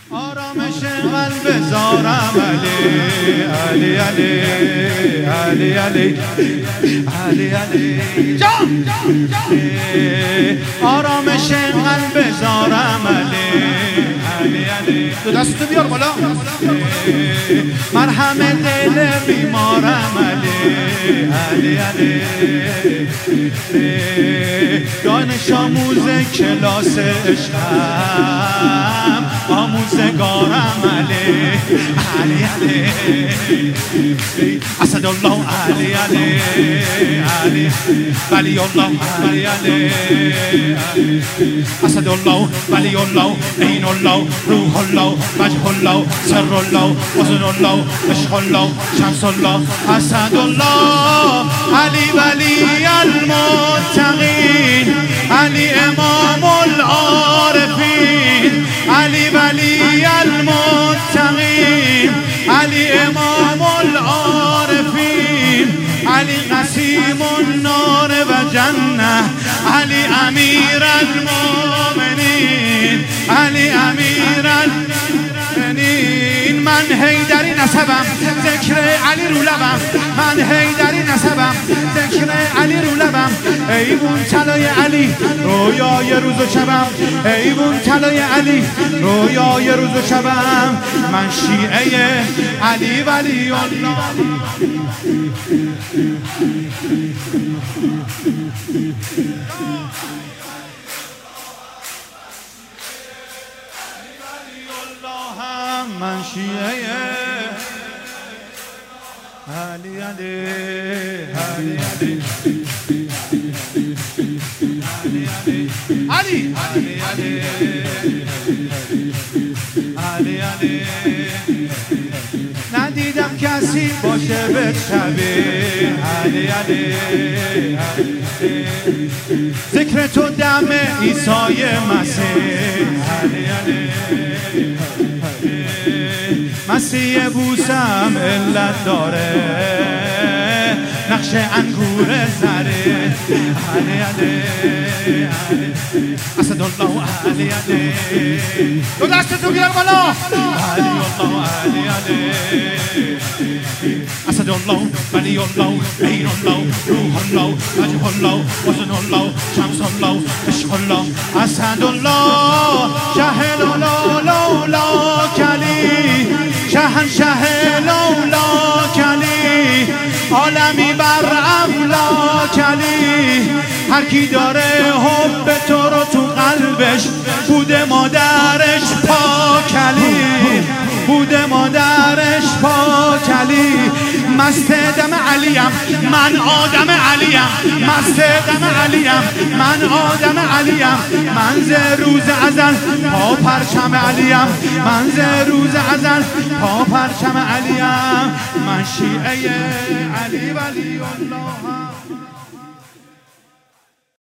آرامش قلب زارم علی علی علی علی علی علی جان آرامش قلب زارم علی علی دو دستو بیار بالا مرهم دل بیمارم علی علی دانش آموز کلاس عشقم آموزگارم علی علی اسد الله علی علی علی ولی الله علی علی اسد الله ولی الله عین الله روح الله وجه الله سر الله حسن الله عشق الله شمس الله اسد الله علی ولی المتقین علی امام العارفین علی ولی المتقین علی امام العارفین علی قسیم النار و جنه علی امیر المؤمنین علی امیر المؤمنین من حیدری نسبم ذکر علی رو لبم من حیدری نسبم ذکر علی رو لبم ایوون طلای علی رویای روز و شبم ایوون طلای علی رویای روز و شبم من شیعه علی ولی الله من شیعه علی علی علی علی علی علی علی ندیدم کسی باشه به شبیه علی علی ذکر تو دم عیسی مسیح علی علی مسیح بوسم علت داره نقش انگور زره علی علی اسد الله علی علی دو دستتو بیار بالا علی الله علی علی اسد الله ولی الله عین الله روح الله وجه الله حسن الله شمس الله عشق الله اسد الله شه لولا کلی شهنشه لولا کلی عالمی بر افلاک علی هر کی داره حب تو رو تو قلبش بوده مادرش پاک علی بوده مادرش پاک علی مست دم علیم من آدم علیم مست دم علیم من آدم علیم من ز روز ازل پا پرچم علیم من ز روز ازل پا پرچم علیم من شیعه علی ولی الله